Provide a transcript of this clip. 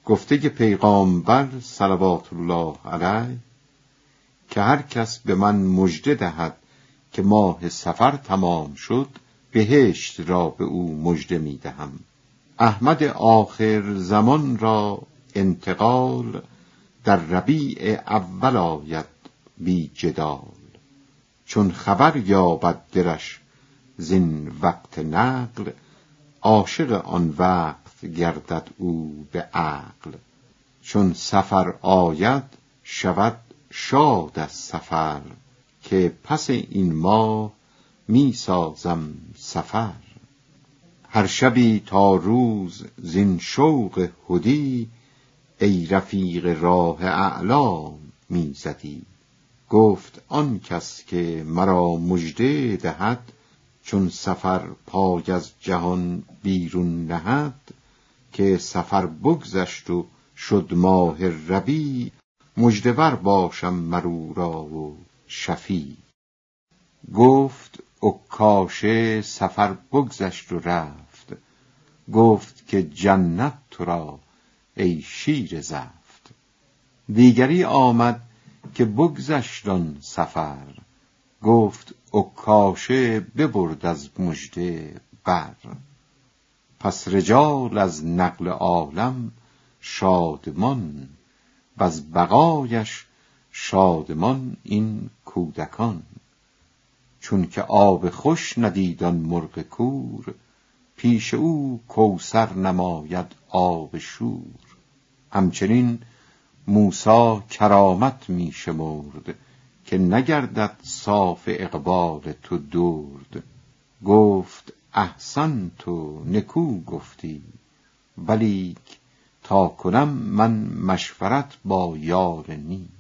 گفته پیغامبر صلوات الله علیه که هر کس به من مژده دهد که ماه صفر تمام شد، بهشت را به او مژده می دهم. احمد آخر زمان را انتقال، در ربیع اول آید بی جدال. چون خبر یابد دلش زین وقت نقل، عاشق آن وقت گردد او به عقل. چون سفر آید شود شاد از سفر، که پس این ماه می سازم سفر. هر شبی تا روز زین شوق هدی، ای رفیق راه اعلی می زدی. گفت آن کس که مرا مژده دهد، چون سفر پای از جهان بیرون نهد. که سفر بگذشت و شد ماه ربیع، مژده ور باشم مر او را و شفیع. گفت عکاشه سفر بگذشت و رفت، گفت که جنت تو را ای شیر زفت. دیگری آمد که بگذشت آن سفر، گفت عکاشه ببرد از مژده بر. پس رجال از نقل عالم شادمان، وز بقایش شادمان این کودکان. چون که آب خوش ندید آن مرغ کور، پیش او کوثر نماید آب شور. همچنین موسی کرامت می شمرد، که نگردد صاف اقبال تو درد. گفت احسنت و نکو گفتی، ولیک تا کنم من مشورت با یار نیک.